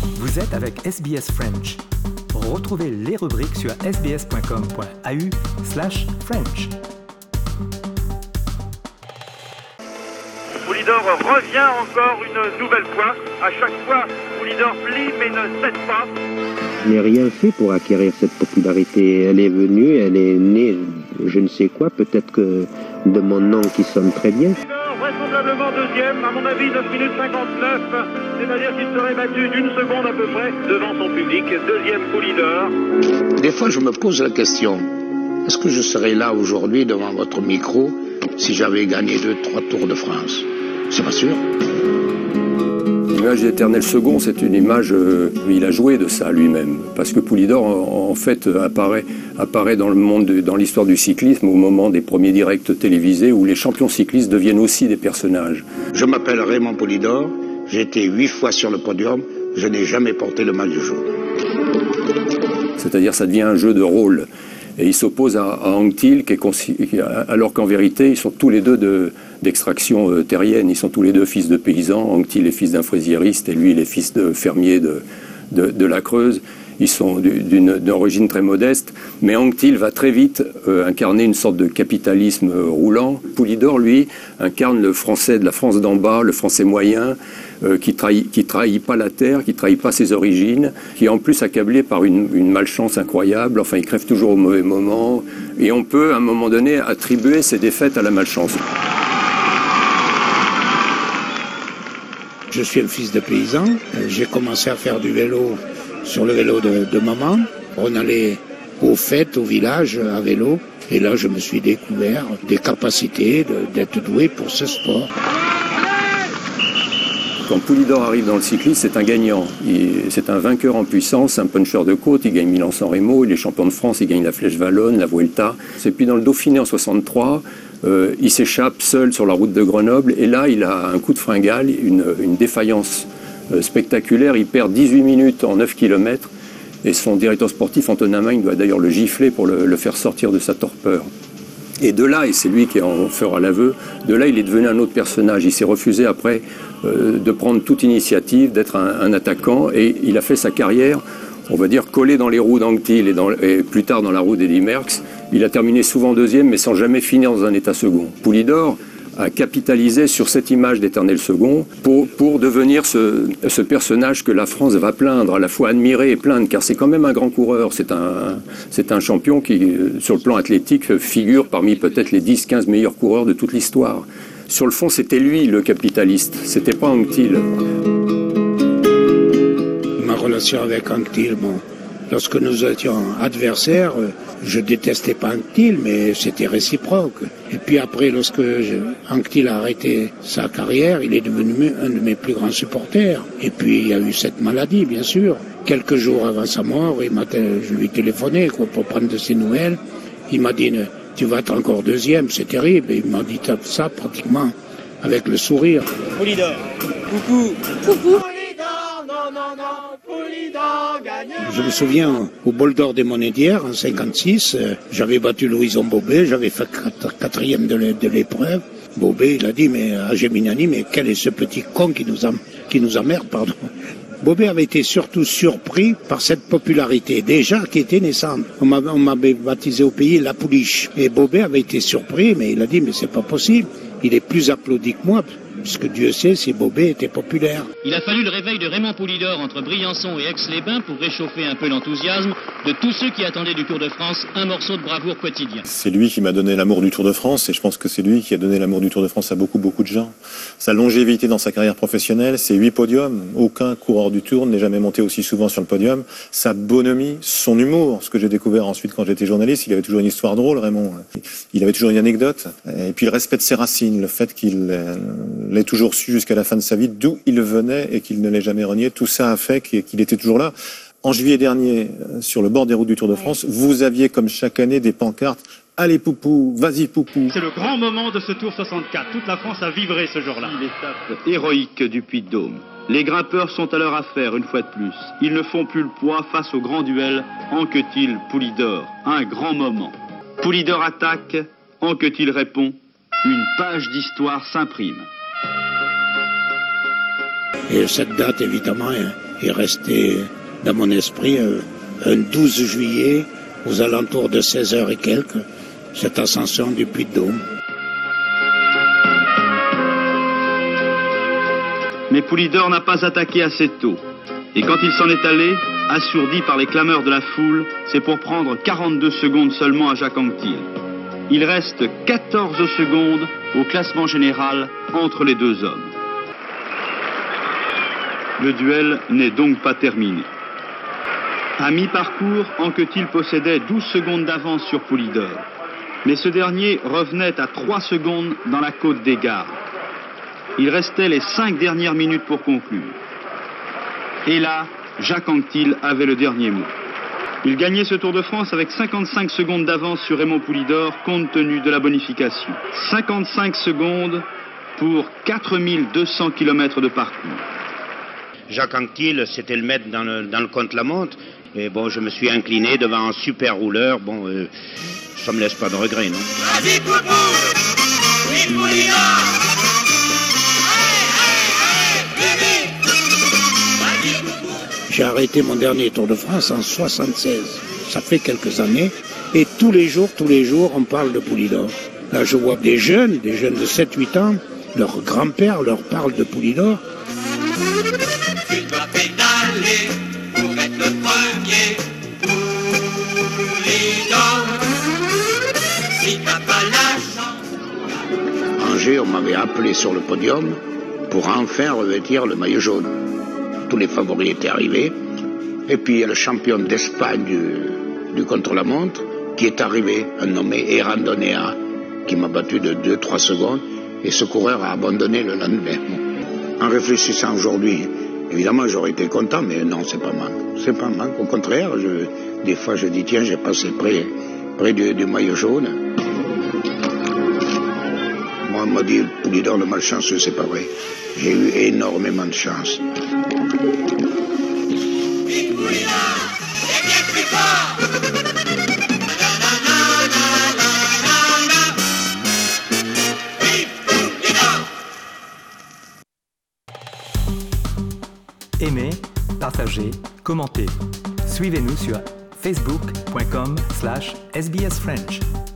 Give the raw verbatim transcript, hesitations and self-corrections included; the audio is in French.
Vous êtes avec S B S French. Retrouvez les rubriques sur sbs.com.au slash French. Poulidor revient encore une nouvelle fois. À chaque fois, Poulidor plie mais ne cède pas. Je n'ai rien fait pour acquérir cette popularité. Elle est venue, elle est née, je ne sais quoi, peut-être que de mon nom qui sonne très bien. Poulidor, vraisemblablement deuxième, à mon avis neuf minutes cinquante-neuf, c'est-à-dire qu'il serait battu d'une seconde à peu près devant son public. Deuxième Poulidor. Des fois, je me pose la question, est-ce que je serais là aujourd'hui devant votre micro si j'avais gagné deux, trois Tours de France? C'est pas sûr. L'image d'Éternel Second, c'est une image, euh, il a joué de ça lui-même, parce que Poulidor, en, en fait, apparaît, apparaît dans le monde, de, dans l'histoire du cyclisme au moment des premiers directs télévisés où les champions cyclistes deviennent aussi des personnages. Je m'appelle Raymond Poulidor, j'ai été huit fois sur le podium, je n'ai jamais porté le maillot jaune. C'est-à-dire, ça devient un jeu de rôle. Et il s'oppose à, à Anquetil, qui est consi... alors qu'en vérité, ils sont tous les deux de, d'extraction euh, terrienne. Ils sont tous les deux fils de paysans. Anquetil est fils d'un fraisiériste et lui, il est fils de fermier de, de, de la Creuse. Ils sont d'une, d'origine très modeste. Mais Anquetil va très vite euh, incarner une sorte de capitalisme euh, roulant. Poulidor, lui, incarne le français de la France d'en bas, le français moyen, euh, qui trahit, qui trahit pas la terre, qui trahit pas ses origines, qui est en plus accablé par une, une malchance incroyable. Enfin, il crève toujours au mauvais moment. Et on peut, à un moment donné, attribuer ses défaites à la malchance. Je suis un fils de paysan. J'ai commencé à faire du vélo sur le vélo de, de maman. On allait aux fêtes, au village, à vélo. Et là, je me suis découvert des capacités de, d'être doué pour ce sport. Quand Poulidor arrive dans le cyclisme, c'est un gagnant. Il, c'est un vainqueur en puissance, un puncher de côte. Il gagne Milan-San Remo, il est champion de France, il gagne la Flèche Wallonne, la Vuelta. Et puis dans le Dauphiné en soixante-trois, euh, il s'échappe seul sur la route de Grenoble. Et là, il a un coup de fringale, une, une défaillance euh, spectaculaire. Il perd dix-huit minutes en neuf kilomètres. Et son directeur sportif, Antonin Magne, doit d'ailleurs le gifler pour le, le faire sortir de sa torpeur. Et de là, et c'est lui qui en fera l'aveu, de là il est devenu un autre personnage. Il s'est refusé après euh, de prendre toute initiative, d'être un, un attaquant, et il a fait sa carrière, on va dire, collé dans les roues d'Anquetil et, dans, et plus tard dans la roue d'Eddy Merckx. Il a terminé souvent deuxième, mais sans jamais finir dans un état second. Poulidor a capitalisé sur cette image d'Éternel Second pour, pour devenir ce, ce personnage que la France va plaindre, à la fois admirer et plaindre, car c'est quand même un grand coureur. C'est un, c'est un champion qui, sur le plan athlétique, figure parmi peut-être les dix quinze meilleurs coureurs de toute l'histoire. Sur le fond, c'était lui le capitaliste, c'était pas Anquetil. Ma relation avec Anquetil, bon, lorsque nous étions adversaires, je détestais pas Anquetil, mais c'était réciproque. Et puis après, lorsque je, Anquetil a arrêté sa carrière, il est devenu un de mes plus grands supporters. Et puis il y a eu cette maladie, bien sûr. Quelques jours avant sa mort, il m'a, je lui téléphonais quoi, pour prendre de ses nouvelles. Il m'a dit, tu vas être encore deuxième, c'est terrible. Et il m'a dit ça pratiquement avec le sourire. Poulidor, coucou. Coucou. Non, non, non, Poulidor gagne. Je me souviens, au bol d'or des Monédières, en cinquante-six, euh, j'avais battu Louison Bobet, j'avais fait quatrième de l'épreuve. Bobet, il a dit, mais à Géminani, mais quel est ce petit con qui nous, am- qui nous emmerde, pardon. Bobet avait été surtout surpris par cette popularité, déjà qui était naissante. On m'avait, on m'avait baptisé au pays La Pouliche. Et Bobet avait été surpris, mais il a dit, mais c'est pas possible. Il est plus applaudi que moi, puisque Dieu sait si Bobet était populaire. Il a fallu le réveil de Raymond Poulidor entre Briançon et Aix-les-Bains pour réchauffer un peu l'enthousiasme de tous ceux qui attendaient du Tour de France un morceau de bravoure quotidien. C'est lui qui m'a donné l'amour du Tour de France, et je pense que c'est lui qui a donné l'amour du Tour de France à beaucoup, beaucoup de gens. Sa longévité dans sa carrière professionnelle, ses huit podiums, aucun coureur du Tour n'est jamais monté aussi souvent sur le podium. Sa bonhomie, son humour, ce que j'ai découvert ensuite quand j'étais journaliste, il avait toujours une histoire drôle, Raymond. Il avait toujours une anecdote. Et puis le respect de ses racines, le fait qu'il l'ait toujours su jusqu'à la fin de sa vie, d'où il venait et qu'il ne l'ait jamais renié. Tout ça a fait qu'il était toujours là. En juillet dernier, sur le bord des routes du Tour de France, vous aviez comme chaque année des pancartes « Allez Poupou, vas-y Poupou ». C'est le grand moment de ce Tour soixante-quatre. Toute la France a vibré ce jour-là. L'étape héroïque du Puy-de-Dôme. Les grimpeurs sont à leur affaire une fois de plus. Ils ne font plus le poids face au grand duel Anquetil-Poulidor. Un grand moment. Poulidor attaque, Anquetil répond. Une page d'histoire s'imprime. Et cette date, évidemment, est restée dans mon esprit un douze juillet, aux alentours de seize heures et quelques, cette ascension du Puy-de-Dôme. Mais Poulidor n'a pas attaqué assez tôt. Et quand il s'en est allé, assourdi par les clameurs de la foule, c'est pour prendre quarante-deux secondes seulement à Jacques Anquetil. Il reste quatorze secondes au classement général entre les deux hommes. Le duel n'est donc pas terminé. À mi-parcours, Anquetil possédait douze secondes d'avance sur Poulidor. Mais ce dernier revenait à trois secondes dans la côte des Gardes. Il restait les cinq dernières minutes pour conclure. Et là, Jacques Anquetil avait le dernier mot. Il gagnait ce Tour de France avec cinquante-cinq secondes d'avance sur Raymond Poulidor compte tenu de la bonification. cinquante-cinq secondes pour quatre mille deux cents kilomètres de parcours. Jacques Anquetil, c'était le maître dans le, dans le contre-la-montre. Et bon, je me suis incliné devant un super rouleur. Bon, euh, ça me laisse pas de regret, non? Vas-y, Poupou! Oui, Poulidor! J'ai arrêté mon dernier Tour de France en soixante-seize. Ça fait quelques années. Et tous les jours, tous les jours, on parle de Poulidor. Là, je vois des jeunes, des jeunes de sept huit ans, leur grand-père leur parle de Poulidor. Tu dois pédaler pour être le premier. Poulidor, si t'as pas la chance. Angers, on m'avait appelé sur le podium pour enfin revêtir le maillot jaune. Tous les favoris étaient arrivés. Et puis il y a le champion d'Espagne du, du contre-la-montre qui est arrivé, un nommé Erandonea, qui m'a battu de deux trois secondes. Et ce coureur a abandonné le lendemain. En réfléchissant aujourd'hui, évidemment j'aurais été content, mais non, c'est pas manque. C'est pas manque. Au contraire, je, des fois je dis tiens, j'ai passé près, près du, du maillot jaune. Moi, on m'a dit Poulidor le malchanceux, c'est pas vrai. J'ai eu énormément de chance. Aimez, partagez, commentez. Suivez-nous sur facebook point com slash S B S French.